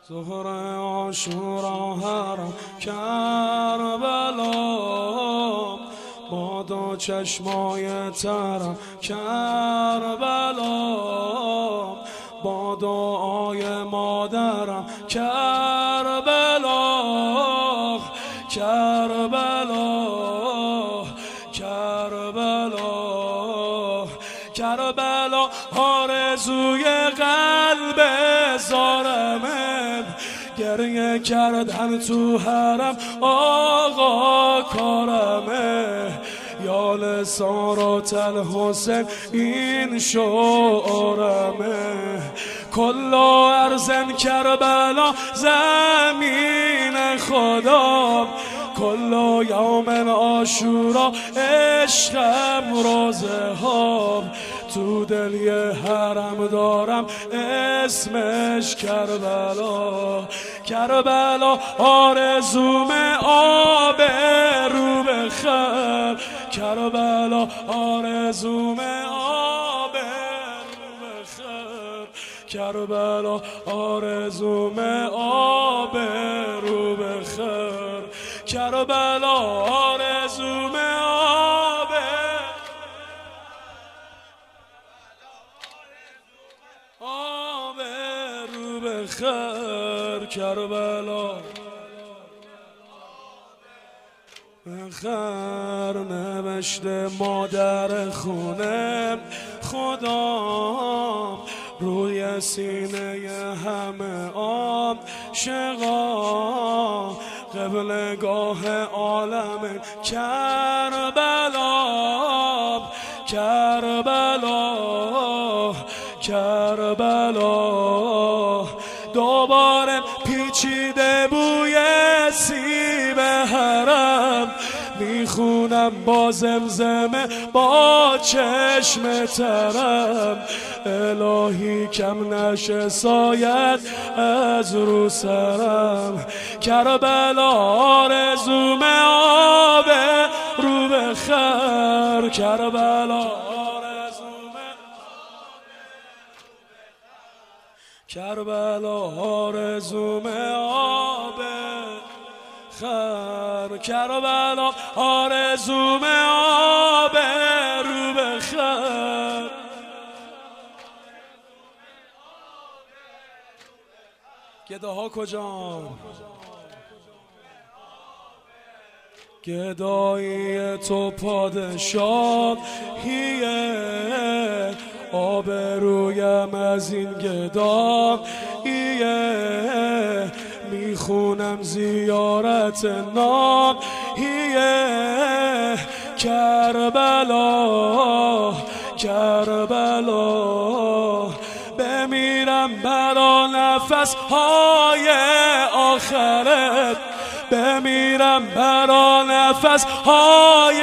ظهر عاشورا حرم کربلا، با دو چشمای ترم کربلا، با دعای مادرم کربلا، کربلا، کربلا، کربلا، آرزوی قلب زارمه، گریه کردن تو حرم آقا کارمه، یا لسارات الحسین این شعرمه، کلا ارزن کربلا زمین خدا، کلا یوم عاشورا عشقم روزه ها، تو دل یه حرم دارم اسمش کربلا، کربلا آرزوم آب رو بخیر، کربلا آرزوم آب رو بخیر، کربلا آرزوم آب رو بخیر، کربلا آرزوم آب رو بخیر، کربلا بخیر. نوشته مادر خونه خدا، روی سینه همه عاشقا، قبلگاه عالم کربلا، کربلا، کربلا، دوباره پیچیده بوی سیب حرم، میخونم با زمزمه با چشم ترم، الهی کم نشه سایت از رو سرم، کربلا آرزوم آب رو بخیر، کربلا کربلا آرزوم آب خیر، کربلا آرزوم آب رو بخیر. گداها کجان؟ گدایی تو پادشاهیه، آبرویم از این گداییه، میخونم زیارت ناهیه، کربلا، کربلا، بمیرم برا نفس های آخرت، بمیرم برا نفس های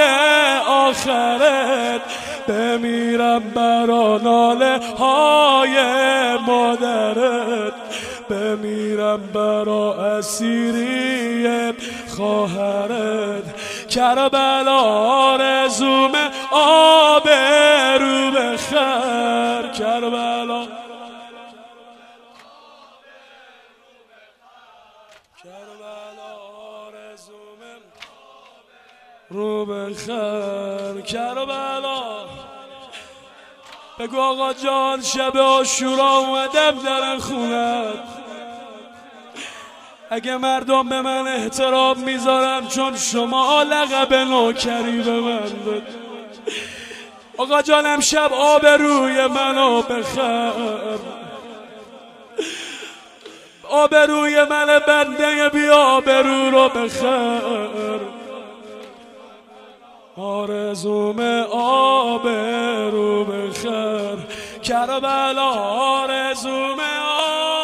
آخرت، بمیرم برا ناله های مادرت، بمیرم برا اسیری خواهرت، کربلا آرزوم آب رو بخیر، کربلا، کربلا آرزوم رو بخیر، کربلا. بگو آقا جان شب عاشورا اومدم در خونت، اگه مردم به من احترام میذارم چون شما لقب نوکری به من داد، آقا جان امشب آبروی منو بخیر، آبروی من بنده بی آبرو رو بخیر، آرزوم آب رو بخیر، کربلا آرزوم آب